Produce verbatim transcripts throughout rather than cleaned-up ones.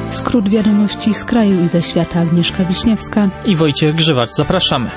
Skrót wiadomości z kraju i ze świata. Agnieszka Wiśniewska i Wojciech Grzywacz. Zapraszamy.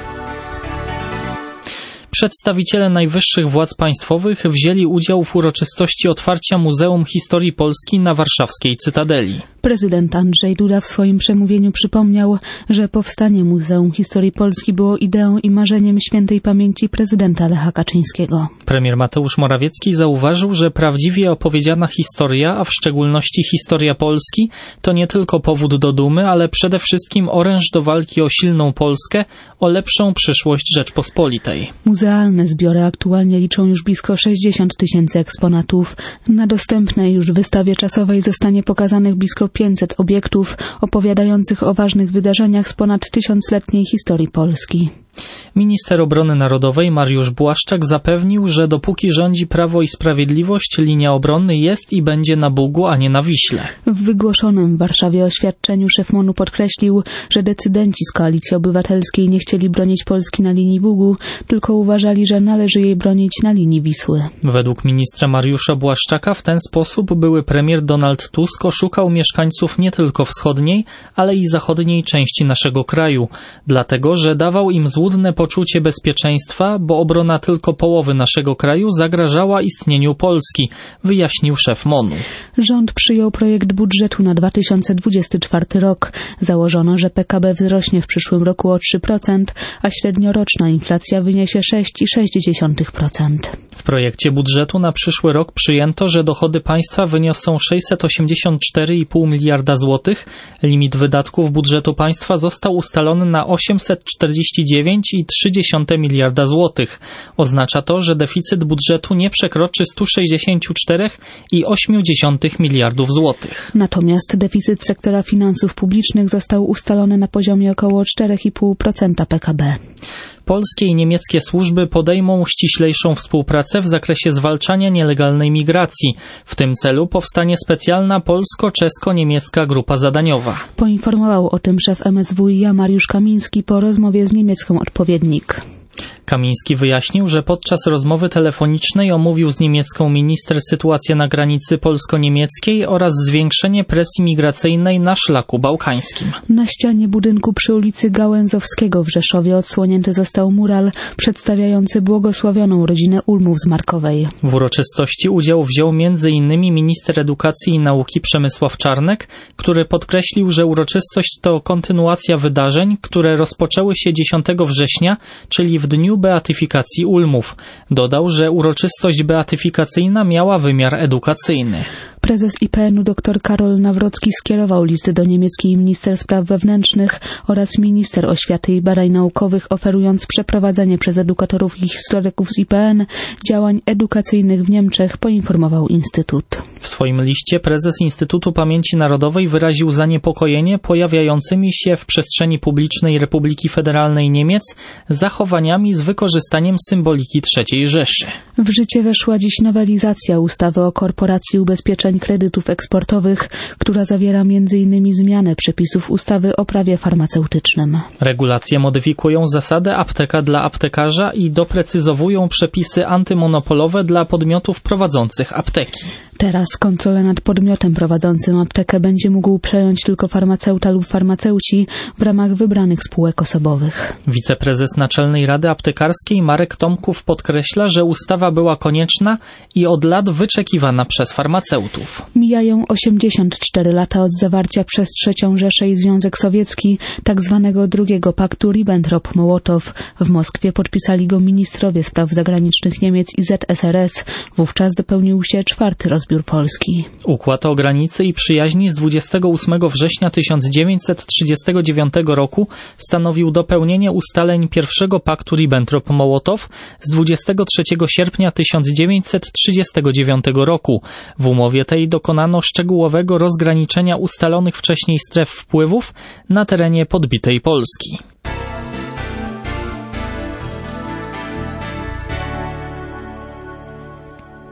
Przedstawiciele najwyższych władz państwowych wzięli udział w uroczystości otwarcia Muzeum Historii Polski na warszawskiej Cytadeli. Prezydent Andrzej Duda w swoim przemówieniu przypomniał, że powstanie Muzeum Historii Polski było ideą i marzeniem świętej pamięci prezydenta Lecha Kaczyńskiego. Premier Mateusz Morawiecki zauważył, że prawdziwie opowiedziana historia, a w szczególności historia Polski, to nie tylko powód do dumy, ale przede wszystkim oręż do walki o silną Polskę, o lepszą przyszłość Rzeczpospolitej. Muzealne zbiory aktualnie liczą już blisko sześćdziesiąt tysięcy eksponatów. Na dostępnej już wystawie czasowej zostanie pokazanych blisko pięćset obiektów opowiadających o ważnych wydarzeniach z ponad tysiącletniej historii Polski. Minister Obrony Narodowej Mariusz Błaszczak zapewnił, że dopóki rządzi Prawo i Sprawiedliwość, linia obrony jest i będzie na Bugu, a nie na Wiśle. W wygłoszonym w Warszawie oświadczeniu szef MON-u podkreślił, że decydenci z Koalicji Obywatelskiej nie chcieli bronić Polski na linii Bugu, tylko uważali, że należy jej bronić na linii Wisły. Według ministra Mariusza Błaszczaka w ten sposób były premier Donald Tusk oszukał mieszkańców nie tylko wschodniej, ale i zachodniej części naszego kraju, dlatego że dawał im złudne poczucie bezpieczeństwa, bo obrona tylko połowy naszego kraju zagrażała istnieniu Polski, wyjaśnił szef MON-u. Rząd przyjął projekt budżetu na dwa tysiące dwudziesty czwarty rok. Założono, że P K B wzrośnie w przyszłym roku o trzy procent, a średnioroczna inflacja wyniesie sześć przecinek sześć procent. W projekcie budżetu na przyszły rok przyjęto, że dochody państwa wyniosą sześćset osiemdziesiąt cztery i pół miliarda złotych. Limit wydatków budżetu państwa został ustalony na osiemset czterdzieści dziewięć i trzy dziesiąte miliarda złotych. Oznacza to, że deficyt budżetu nie przekroczy stu sześćdziesięciu czterech i ośmiu dziesiątych miliardów złotych. Natomiast deficyt sektora finansów publicznych został ustalony na poziomie około cztery i pół procent P K B. Polskie i niemieckie służby podejmą ściślejszą współpracę w zakresie zwalczania nielegalnej migracji. W tym celu powstanie specjalna polsko-czesko-niemiecka grupa zadaniowa. Poinformował o tym szef M S W i a Mariusz Kamiński po rozmowie z niemiecką odpowiednik. Kamiński wyjaśnił, że podczas rozmowy telefonicznej omówił z niemiecką minister sytuację na granicy polsko-niemieckiej oraz zwiększenie presji migracyjnej na szlaku bałkańskim. Na ścianie budynku przy ulicy Gałęzowskiego w Rzeszowie odsłonięty został mural przedstawiający błogosławioną rodzinę Ulmów z Markowej. W uroczystości udział wziął między innymi minister edukacji i nauki Przemysław Czarnek, który podkreślił, że uroczystość to kontynuacja wydarzeń, które rozpoczęły się dziesiątego września, czyli w dniu beatyfikacji Ulmów. Dodał, że uroczystość beatyfikacyjna miała wymiar edukacyjny. Prezes I P N-u dr Karol Nawrocki skierował list do niemieckiej minister spraw wewnętrznych oraz minister oświaty i badań naukowych, oferując przeprowadzenie przez edukatorów i historyków z I P N działań edukacyjnych w Niemczech, poinformował Instytut. W swoim liście prezes Instytutu Pamięci Narodowej wyraził zaniepokojenie pojawiającymi się w przestrzeni publicznej Republiki Federalnej Niemiec zachowaniami z wykorzystaniem symboliki trzeciej Rzeszy. W życie weszła dziś nowelizacja ustawy o Korporacji Ubezpieczeń Kredytów Eksportowych, która zawiera między innymi zmianę przepisów ustawy o prawie farmaceutycznym. Regulacje modyfikują zasadę apteka dla aptekarza i doprecyzowują przepisy antymonopolowe dla podmiotów prowadzących apteki. Teraz kontrolę nad podmiotem prowadzącym aptekę będzie mógł przejąć tylko farmaceuta lub farmaceuci w ramach wybranych spółek osobowych. Wiceprezes Naczelnej Rady Aptekarskiej Marek Tomków podkreśla, że ustawa była konieczna i od lat wyczekiwana przez farmaceutów. Mijają osiemdziesiąt cztery lata od zawarcia przez trzecią Rzeszę i Związek Sowiecki tzw. drugiego paktu Ribbentrop-Mołotow. W Moskwie podpisali go ministrowie spraw zagranicznych Niemiec i Z S R S. Wówczas dopełnił się czwarty rozbiór Polski. Układ o granicy i przyjaźni z dwudziestego ósmego września tysiąc dziewięćset trzydziestego dziewiątego roku stanowił dopełnienie ustaleń pierwszego paktu Ribbentrop-Mołotow z dwudziestego trzeciego sierpnia tysiąc dziewięćset trzydziestego dziewiątego roku. W umowie tej dokonano szczegółowego rozgraniczenia ustalonych wcześniej stref wpływów na terenie podbitej Polski.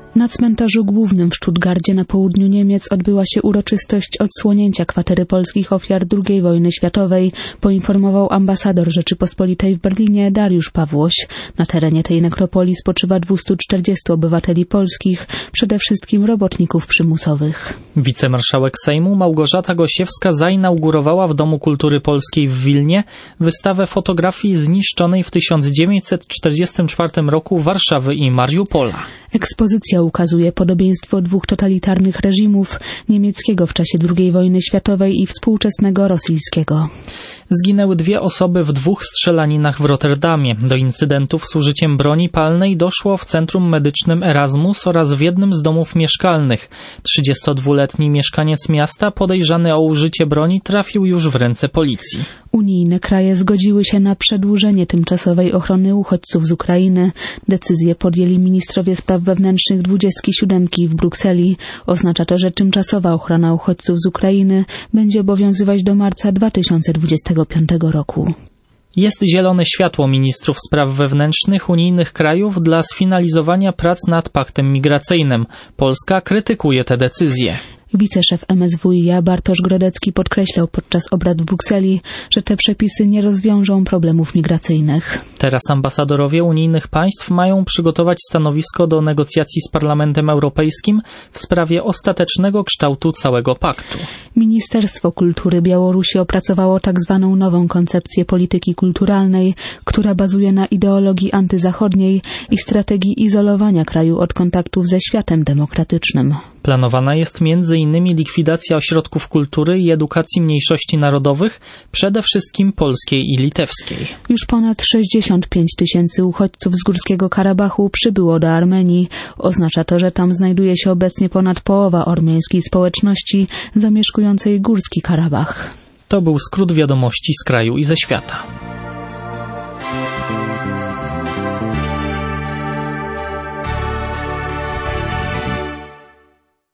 Na cmentarzu głównym w Stuttgarcie na południu Niemiec odbyła się uroczystość odsłonięcia kwatery polskich ofiar drugiej wojny światowej, poinformował ambasador Rzeczypospolitej w Berlinie Dariusz Pawłoś. Na terenie tej nekropolii spoczywa dwieście czterdzieści obywateli polskich, przede wszystkim robotników przymusowych. Wicemarszałek Sejmu Małgorzata Gosiewska zainaugurowała w Domu Kultury Polskiej w Wilnie wystawę fotografii zniszczonej w tysiąc dziewięćset czterdziestym czwartym roku Warszawy i Mariupola. Ekspozycja ukazuje podobieństwo dwóch totalitarnych reżimów, niemieckiego w czasie drugiej wojny światowej i współczesnego rosyjskiego. Zginęły dwie osoby w dwóch strzelaninach w Rotterdamie. Do incydentów z użyciem broni palnej doszło w Centrum Medycznym Erasmus oraz w jednym z domów mieszkalnych. trzydziestodwuletni mieszkaniec miasta podejrzany o użycie broni trafił już w ręce policji. Unijne kraje zgodziły się na przedłużenie tymczasowej ochrony uchodźców z Ukrainy. Decyzję podjęli ministrowie spraw wewnętrznych dwudziestki siódemki w Brukseli. Oznacza to, że tymczasowa ochrona uchodźców z Ukrainy będzie obowiązywać do marca dwa tysiące dwudziestego piątego roku. Jest zielone światło ministrów spraw wewnętrznych unijnych krajów dla sfinalizowania prac nad paktem migracyjnym. Polska krytykuje tę decyzję. Wiceszef M S W i a Bartosz Grodecki podkreślał podczas obrad w Brukseli, że te przepisy nie rozwiążą problemów migracyjnych. Teraz ambasadorowie unijnych państw mają przygotować stanowisko do negocjacji z Parlamentem Europejskim w sprawie ostatecznego kształtu całego paktu. Ministerstwo Kultury Białorusi opracowało tak zwaną nową koncepcję polityki kulturalnej, która bazuje na ideologii antyzachodniej i strategii izolowania kraju od kontaktów ze światem demokratycznym. Planowana jest między innymi likwidacja ośrodków kultury i edukacji mniejszości narodowych, przede wszystkim polskiej i litewskiej. Już ponad sześćdziesiąt pięć tysięcy uchodźców z Górskiego Karabachu przybyło do Armenii. Oznacza to, że tam znajduje się obecnie ponad połowa ormiańskiej społeczności zamieszkującej Górski Karabach. To był skrót wiadomości z kraju i ze świata.